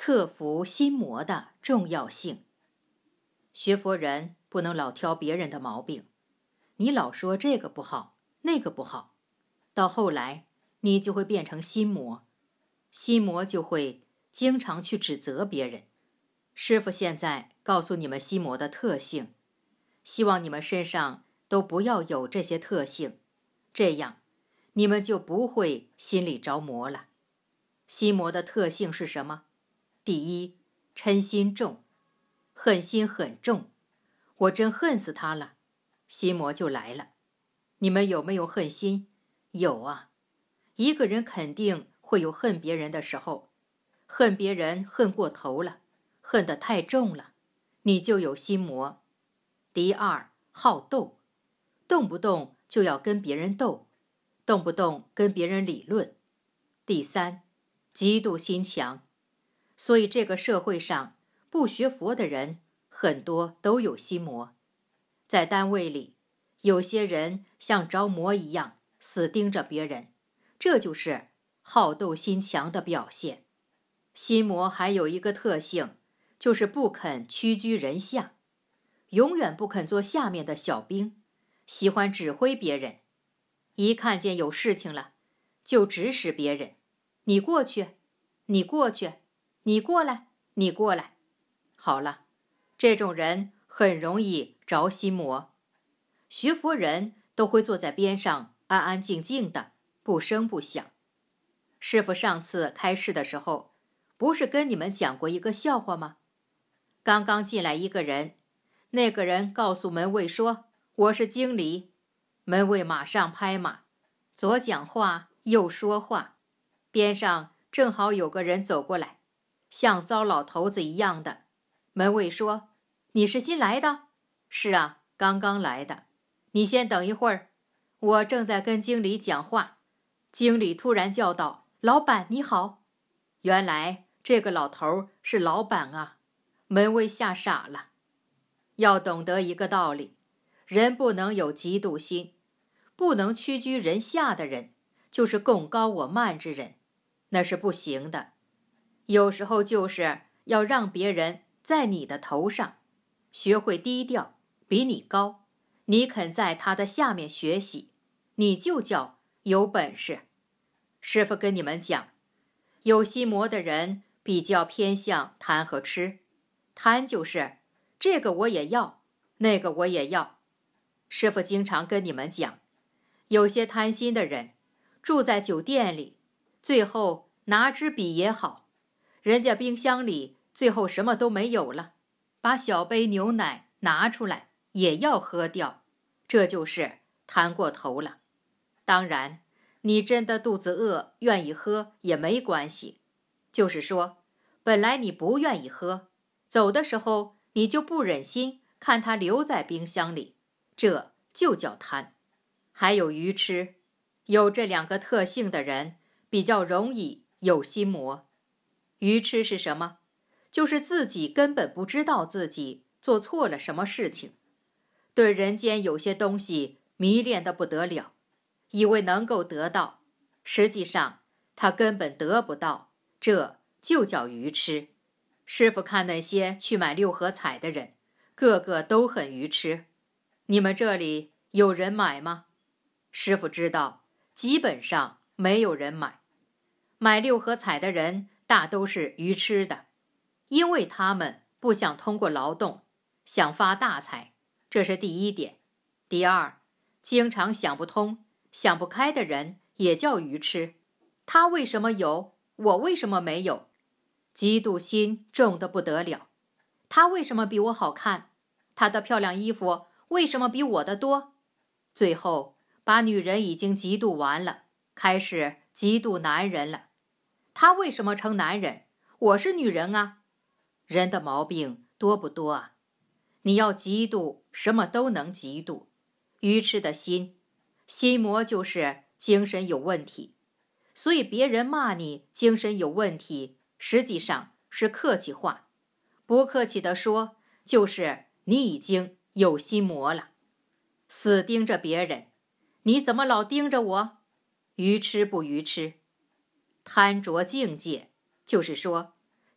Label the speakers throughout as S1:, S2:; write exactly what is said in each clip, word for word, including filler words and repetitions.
S1: 克服心魔的重要性。学佛人不能老挑别人的毛病，你老说这个不好，那个不好，到后来你就会变成心魔，心魔就会经常去指责别人。师父现在告诉你们心魔的特性，希望你们身上都不要有这些特性，这样你们就不会心里着魔了。心魔的特性是什么？第一，嗔心重，恨心很重，我真恨死他了，心魔就来了。你们有没有恨心？有啊，一个人肯定会有恨别人的时候，恨别人恨过头了，恨得太重了，你就有心魔。第二，好斗，动不动就要跟别人斗，动不动跟别人理论。第三，嫉妒心强。所以这个社会上不学佛的人很多都有心魔。在单位里，有些人像着魔一样死盯着别人，这就是好斗心强的表现。心魔还有一个特性，就是不肯屈居人下，永远不肯做下面的小兵，喜欢指挥别人，一看见有事情了就指使别人，你过去，你过去，你过来，你过来。好了，这种人很容易着心魔。学佛人都会坐在边上安安静静的，不声不响。师父上次开示的时候，不是跟你们讲过一个笑话吗？刚刚进来一个人，那个人告诉门卫说，我是经理。门卫马上拍马，左讲话右说话，边上正好有个人走过来，像糟老头子一样的。门卫说，你是新来的？是啊，刚刚来的。你先等一会儿，我正在跟经理讲话。经理突然叫道，老板你好。原来这个老头是老板啊，门卫吓傻了。要懂得一个道理，人不能有嫉妒心，不能屈居人下的人，就是贡高我慢之人，那是不行的。有时候就是要让别人在你的头上，学会低调，比你高，你肯在他的下面学习，你就叫有本事。师父跟你们讲，有心魔的人比较偏向贪和吃。贪就是这个我也要，那个我也要。师父经常跟你们讲，有些贪心的人住在酒店里，最后拿支笔也好，人家冰箱里最后什么都没有了，把小杯牛奶拿出来也要喝掉，这就是贪过头了。当然你真的肚子饿愿意喝也没关系，就是说本来你不愿意喝，走的时候你就不忍心看它留在冰箱里，这就叫贪。还有愚痴，有这两个特性的人比较容易有心魔。愚痴是什么？就是自己根本不知道自己做错了什么事情，对人间有些东西迷恋得不得了，以为能够得到，实际上他根本得不到，这就叫愚痴。师父看那些去买六合彩的人，个个都很愚痴。你们这里有人买吗？师父知道，基本上没有人买。买六合彩的人大都是愚痴的，因为他们不想通过劳动，想发大财，这是第一点。第二，经常想不通、想不开的人也叫愚痴。他为什么有，我为什么没有？嫉妒心重得不得了。他为什么比我好看？他的漂亮衣服为什么比我的多？最后把女人已经嫉妒完了，开始嫉妒男人了。他为什么成男人？我是女人啊。人的毛病多不多啊？你要嫉妒，什么都能嫉妒。愚痴的心，心魔就是精神有问题。所以别人骂你精神有问题，实际上是客气话，不客气地说，就是你已经有心魔了。死盯着别人，你怎么老盯着我？愚痴不愚痴？贪着境界，就是说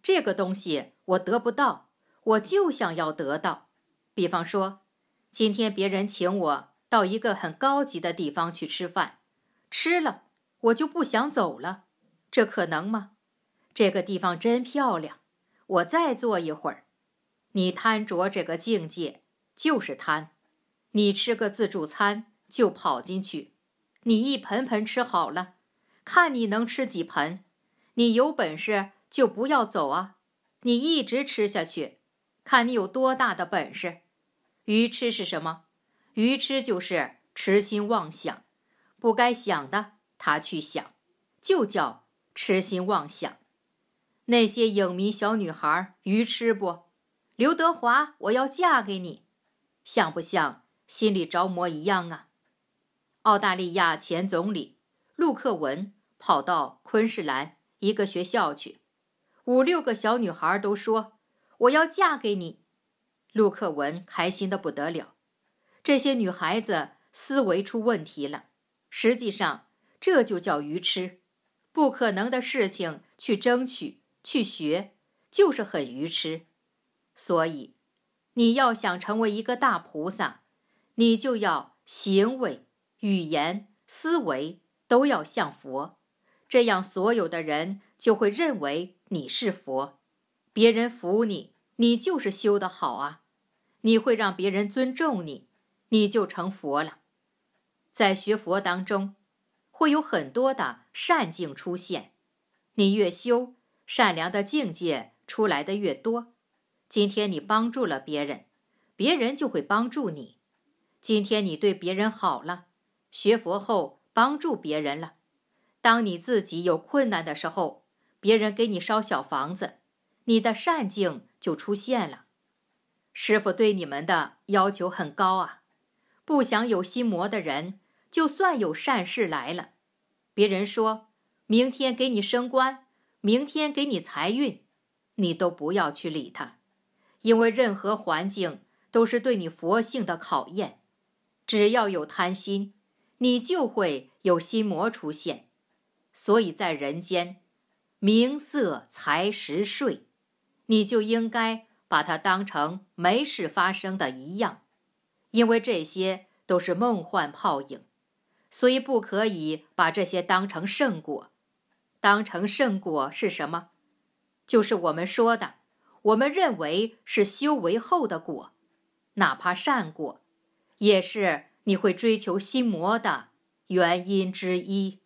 S1: 这个东西我得不到，我就想要得到。比方说，今天别人请我到一个很高级的地方去吃饭，吃了我就不想走了，这可能吗？这个地方真漂亮，我再坐一会儿。你贪着这个境界就是贪，你吃个自助餐就跑进去，你一盆盆吃好了，看你能吃几盆，你有本事就不要走啊，你一直吃下去，看你有多大的本事。愚痴是什么？愚痴就是痴心妄想，不该想的他去想，就叫痴心妄想。那些影迷小女孩愚痴不？刘德华，我要嫁给你，像不像心里着魔一样啊？澳大利亚前总理陆克文跑到昆士兰一个学校去，五六个小女孩都说我要嫁给你。陆克文开心得不得了，这些女孩子思维出问题了，实际上这就叫愚痴，不可能的事情去争取去学，就是很愚痴。所以你要想成为一个大菩萨，你就要行为、语言、思维都要像佛，这样所有的人就会认为你是佛，别人服你，你就是修得好啊，你会让别人尊重你，你就成佛了。在学佛当中，会有很多的善境出现，你越修，善良的境界出来的越多。今天你帮助了别人，别人就会帮助你。今天你对别人好了，学佛后帮助别人了。当你自己有困难的时候，别人给你烧小房子，你的善境就出现了。师父对你们的要求很高啊，不想有心魔的人，就算有善事来了，别人说明天给你升官，明天给你财运，你都不要去理他，因为任何环境都是对你佛性的考验。只要有贪心，你就会有心魔出现。所以在人间，名色财食睡，你就应该把它当成没事发生的一样，因为这些都是梦幻泡影，所以不可以把这些当成圣果。当成圣果是什么？就是我们说的，我们认为是修为后的果，哪怕善果，也是你会追求心魔的原因之一。